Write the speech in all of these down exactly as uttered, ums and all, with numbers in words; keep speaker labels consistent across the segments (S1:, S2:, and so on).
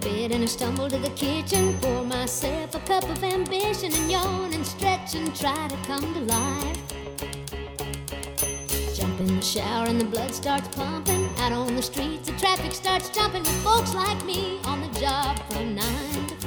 S1: bed and I stumble to the kitchen, pour myself a cup of ambition and yawn and stretch and try to come to life. Jump in the shower and the blood starts pumping. Out on the streets the traffic starts jumping with folks like me on the job from nine to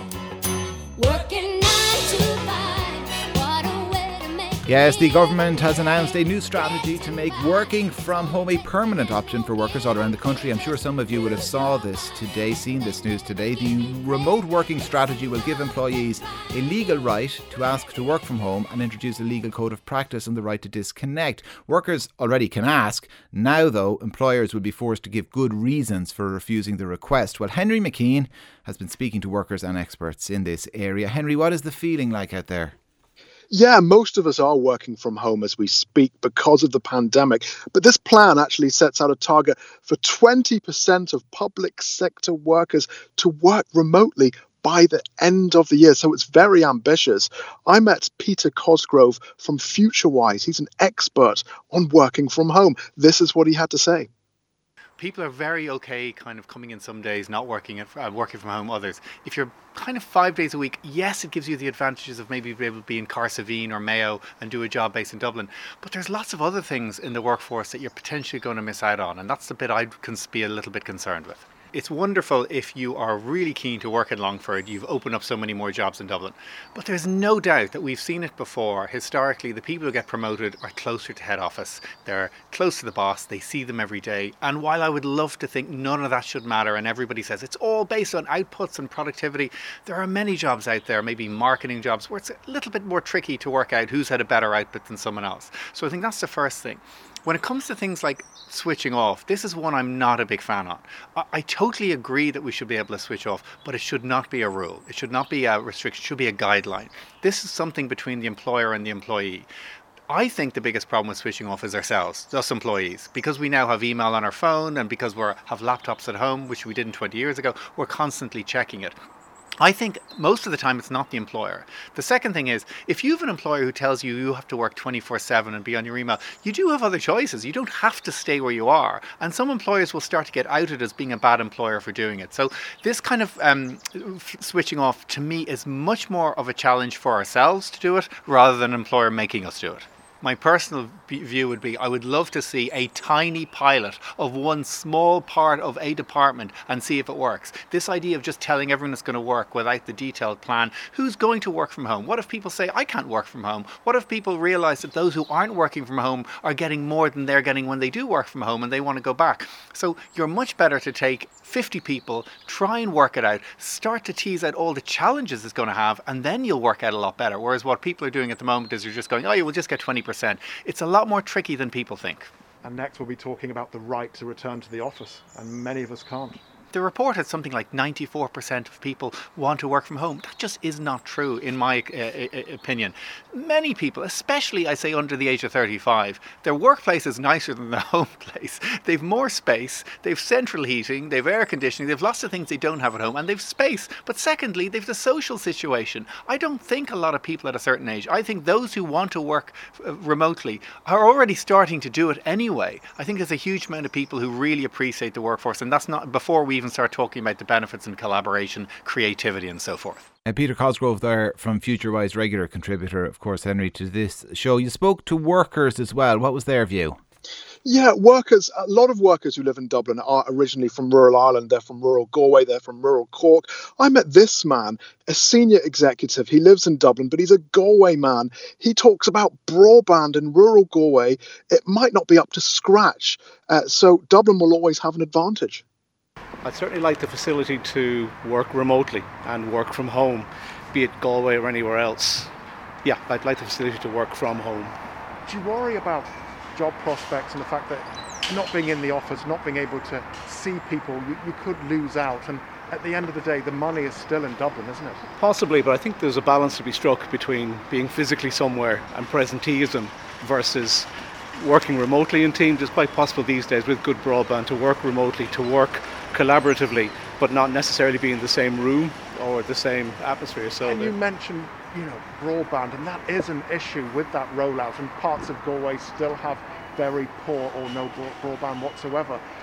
S1: five. Working nine to five, what a way to make.
S2: Yes, the government has announced a new strategy to make working from home a permanent option for workers all around the country. I'm sure some of you would have saw this today, seen this news today. The remote working strategy will give employees a legal right to ask to work from home and introduce a legal code of practice and the right to disconnect. Workers already can ask. Now, though, employers will be forced to give good reasons for refusing the request. Well, Henry McKean has been speaking to workers and experts in this area. Henry, what is the feeling like out there?
S3: Yeah, most of us are working from home as we speak because of the pandemic. But this plan actually sets out a target for twenty percent of public sector workers to work remotely by the end of the year. So it's very ambitious. I met Peter Cosgrove from FutureWise. He's an expert on working from home. This is what he had to say.
S4: People are very okay kind of coming in some days, not working at, uh, working from home others. If you're kind of five days a week, yes, it gives you the advantages of maybe being able to be in Carsavine or Mayo and do a job based in Dublin. But there's lots of other things in the workforce that you're potentially going to miss out on. And that's the bit I'd be a little bit concerned with. It's wonderful if you are really keen to work in Longford. You've opened up so many more jobs in Dublin. But there's no doubt that we've seen it before. Historically, the people who get promoted are closer to head office. They're close to the boss. They see them every day. And while I would love to think none of that should matter, and everybody says it's all based on outputs and productivity, there are many jobs out there, maybe marketing jobs, where it's a little bit more tricky to work out who's had a better output than someone else. So I think that's the first thing. When it comes to things like switching off, this is one I'm not a big fan on. I, I totally agree that we should be able to switch off, but it should not be a rule. It should not be a restriction. It should be a guideline. This is something between the employer and the employee. I think the biggest problem with switching off is ourselves, us employees. Because we now have email on our phone and because we have laptops at home, which we didn't twenty years ago, we're constantly checking it. I think most of the time it's not the employer. The second thing is, if you have an employer who tells you you have to work twenty-four seven and be on your email, you do have other choices. You don't have to stay where you are. And some employers will start to get outed as being a bad employer for doing it. So this kind of um, switching off, to me, is much more of a challenge for ourselves to do it rather than an employer making us do it. My personal view would be I would love to see a tiny pilot of one small part of a department and see if it works. This idea of just telling everyone it's going to work without the detailed plan. Who's going to work from home? What if people say, I can't work from home? What if people realise that those who aren't working from home are getting more than they're getting when they do work from home and they want to go back? So you're much better to take fifty people, try and work it out, start to tease out all the challenges it's going to have, and then you'll work out a lot better. Whereas what people are doing at the moment is you're just going, oh, you will just get twenty percent. It's a lot more tricky than people think.
S5: And next we'll be talking about the right to return to the office, and many of us can't.
S4: The report had something like ninety-four percent of people want to work from home. That just is not true, in my uh, opinion. Many people, especially I say under the age of thirty-five, their workplace is nicer than their home place. They've more space, they've central heating, they've air conditioning, they've lots of things they don't have at home, and they've space. But secondly, they've the social situation. I don't think a lot of people at a certain age, I think those who want to work uh, remotely are already starting to do it anyway. I think there's a huge amount of people who really appreciate the workforce, and that's not before we even start talking about the benefits and collaboration, creativity and so forth.
S2: And Peter Cosgrove there from FutureWise, regular contributor, of course, Henry, to this show. You spoke to workers as well. What was their view?
S3: Yeah, workers, a lot of workers who live in Dublin are originally from rural Ireland. They're from rural Galway. They're from rural Cork. I met this man, a senior executive. He lives in Dublin, but he's a Galway man. He talks about broadband in rural Galway. It might not be up to scratch. Uh, so Dublin will always have an advantage.
S6: I'd certainly like the facility to work remotely and work from home, be it Galway or anywhere else. Yeah, I'd like the facility to work from home.
S5: Do you worry about job prospects and the fact that not being in the office, not being able to see people, you, you could lose out? And at the end of the day, the money is still in Dublin, isn't it?
S6: Possibly, but I think there's a balance to be struck between being physically somewhere and presenteeism versus working remotely in teams. It's quite possible these days with good broadband to work remotely, to work collaboratively, but not necessarily be in the same room or the same atmosphere. So
S5: and you mentioned, you know, broadband, and that is an issue with that rollout, and parts of Galway still have very poor or no broadband whatsoever.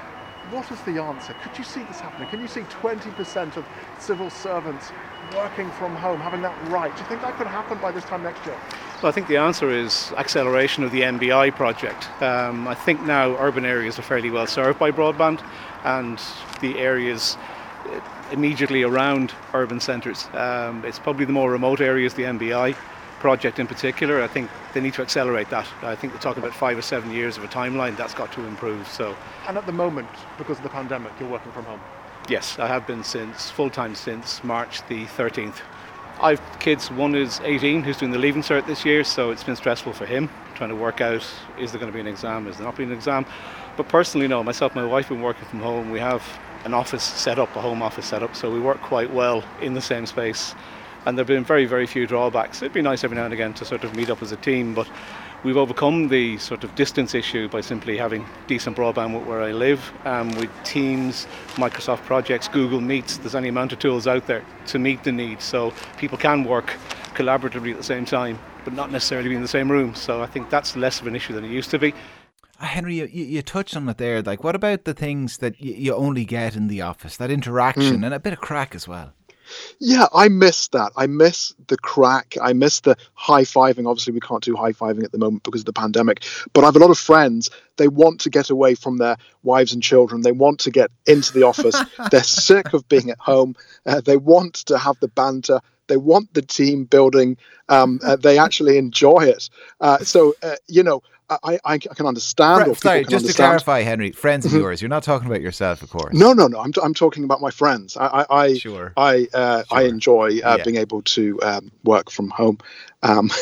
S5: what is the answer? Could you see this happening? Can you see twenty percent of civil servants working from home, having that right? Do you think that could happen by this time next year?
S6: Well, I think the answer is acceleration of the N B I project. Um, I think now urban areas are fairly well served by broadband, and the areas immediately around urban centres. Um, it's probably the more remote areas, the N B I project in particular. I think they need to accelerate that. I think we're talking about five or seven years of a timeline. That's got to improve. So,
S5: and at the moment, because of the pandemic, you're working from home?
S6: Yes, I have been since full-time since March the thirteenth. I've kids, one is eighteen, who's doing the Leaving Cert this year, so it's been stressful for him, trying to work out, is there going to be an exam, is there not be an exam? But personally, no, myself and my wife have been working from home. We have an office set up, a home office set up, so we work quite well in the same space. And there have been very, very few drawbacks. It'd be nice every now and again to sort of meet up as a team, but we've overcome the sort of distance issue by simply having decent broadband where I live, um, with Teams, Microsoft Projects, Google Meets. There's any amount of tools out there to meet the needs, so people can work collaboratively at the same time, but not necessarily be in the same room. So I think that's less of an issue than it used to be.
S2: Henry, you, you touched on it there. Like, what about the things that you, you only get in the office? That interaction mm. and a bit of crack as well.
S3: Yeah, I miss that. I miss the crack. I miss the high-fiving. Obviously, we can't do high-fiving at the moment because of the pandemic. But I have a lot of friends. They want to get away from their wives and children. They want to get into the office. They're sick of being at home. Uh, they want to have the banter. They want the team building. Um, uh, they actually enjoy it. Uh, so, uh, you know, I, I can understand.
S2: Fre-
S3: or
S2: sorry,
S3: can
S2: just
S3: understand.
S2: to clarify, Henry, friends of yours. You're not talking about yourself, of course.
S3: No, no, no. I'm I'm talking about my friends. I I I
S2: sure.
S3: I, uh,
S2: sure.
S3: I enjoy uh,
S2: yeah.
S3: being able to um, work from home. Um,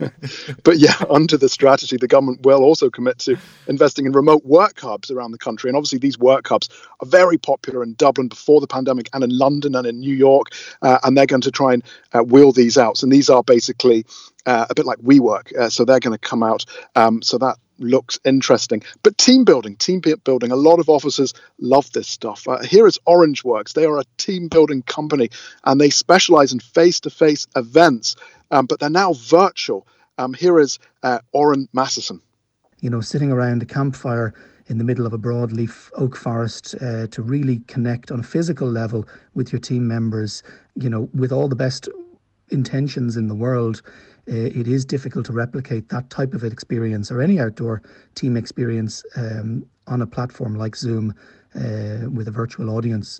S3: but yeah, under the strategy, the government will also commit to investing in remote work hubs around the country. And obviously, these work hubs are very popular in Dublin before the pandemic, and in London and in New York. Uh, and they're going to try and uh, wheel these out. And these are basically uh, a bit like WeWork. Uh, so they're going to come out. Um, so that looks interesting. But team building, team building, a lot of offices love this stuff. Uh, here is Orangeworks. They are a team building company, and they specialize in face-to-face events, um, but they're now virtual. Um, here is uh, Oren Massison.
S7: You know, sitting around a campfire in the middle of a broadleaf oak forest uh, to really connect on a physical level with your team members, you know, with all the best intentions in the world, Uh, it is difficult to replicate that type of experience or any outdoor team experience um, on a platform like Zoom uh, with a virtual audience.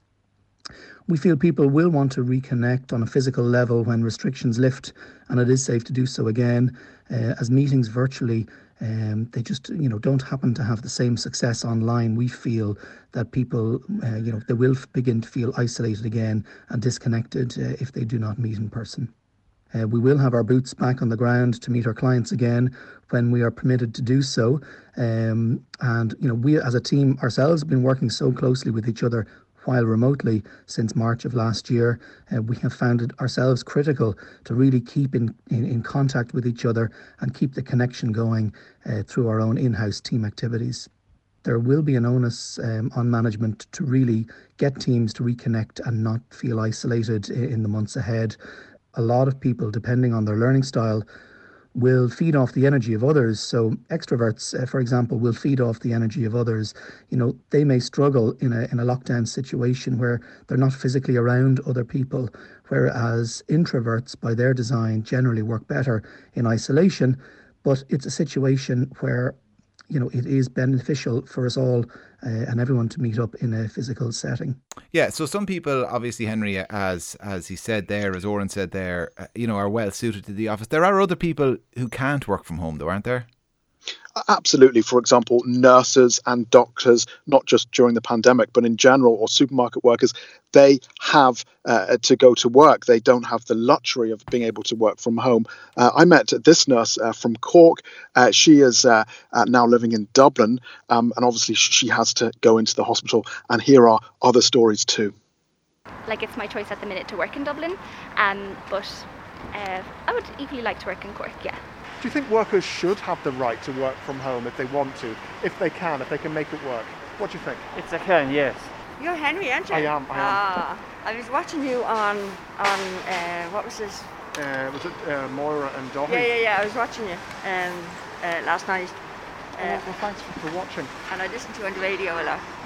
S7: We feel people will want to reconnect on a physical level when restrictions lift, and it is safe to do so again. Uh, as meetings virtually, um, they just you know don't happen to have the same success online. We feel that people, uh, you know, they will begin to feel isolated again and disconnected uh, if they do not meet in person. Uh, we will have our boots back on the ground to meet our clients again when we are permitted to do so. Um, and, you know, we as a team ourselves have been working so closely with each other while remotely since March of last year. Uh, we have found it ourselves critical to really keep in, in, in contact with each other and keep the connection going uh, through our own in-house team activities. There will be an onus um, on management to really get teams to reconnect and not feel isolated in the months ahead. A lot of people, depending on their learning style, will feed off the energy of others. So extroverts, uh, for example, will feed off the energy of others. You know, they may struggle in a in a lockdown situation where they're not physically around other people, whereas introverts, by their design, generally work better in isolation. But it's a situation where, you know, it is beneficial for us all uh, and everyone to meet up in a physical setting.
S2: Yeah, so some people, obviously, Henry, as as he said there, as Oren said there, uh, you know, are well suited to the office. There are other people who can't work from home, though, aren't there?
S3: Absolutely. For example, nurses and doctors, not just during the pandemic, but in general, or supermarket workers, they have uh, to go to work. They don't have the luxury of being able to work from home. Uh, I met this nurse uh, from Cork. Uh, she is uh, uh, now living in Dublin, um, and obviously she has to go into the hospital. And here are other stories too.
S8: Like, it's my choice at the minute to work in Dublin, um, but uh, I would equally like to work in Cork, yeah.
S5: Do you think workers should have the right to work from home if they want to, if they can, if they can make it work? What do you think?
S9: It's a can, yes.
S10: You're Henry, aren't you?
S5: I am, I am.
S10: Ah, I was watching you on, on uh, what was this?
S5: Uh, was it uh, Moira and Dahi?
S10: Yeah, yeah, yeah, I was watching you um, uh, last night.
S5: Uh, oh, well, thanks for, for watching.
S10: And I listen to you on the radio a lot.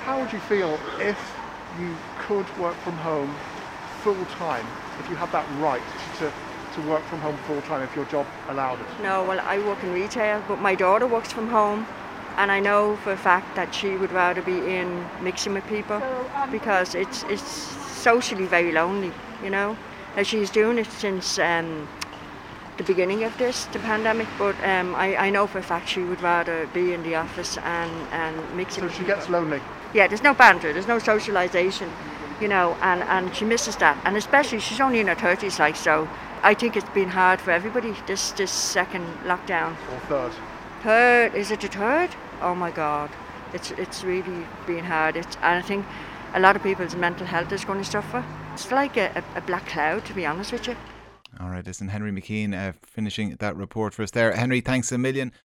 S5: How would you feel if you could work from home full time, if you had that right to, to work from home full time, if your job allowed it?
S10: No, well, I work in retail, but my daughter works from home, and I know for a fact that she would rather be in mixing with people because it's it's socially very lonely, you know. Now, she's doing it since um, the beginning of this, the pandemic, but um, I, I know for a fact she would rather be in the office and, and mixing
S5: So
S10: with
S5: she
S10: people.
S5: gets lonely.
S10: Yeah, there's no banter, there's no socialisation, you know, and, and she misses that. And especially, she's only in her thirties, like, so I think it's been hard for everybody, this, this second lockdown.
S5: Or third.
S10: Third, is it the third? Oh my God, it's it's really been hard. It's, and I think a lot of people's mental health is going to suffer. It's like a, a, a black cloud, to be honest with you.
S2: All right, listen, Henry McKean uh, finishing that report for us there. Henry, thanks a million.